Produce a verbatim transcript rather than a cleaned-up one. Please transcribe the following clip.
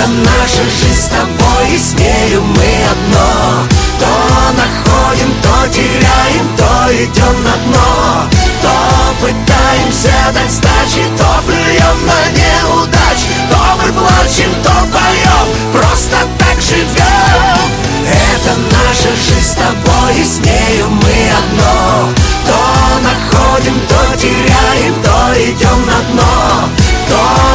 Это наша жизнь с тобой, и с нею мы одно. То находим, то теряем, то идем на дно. То пытаемся дать сдачи, то плюем на неудачи. То мы плачем, то поем, просто так живем. Это наша жизнь с тобой, и с нею мы одно. То находим, то теряем, то идем на дно. То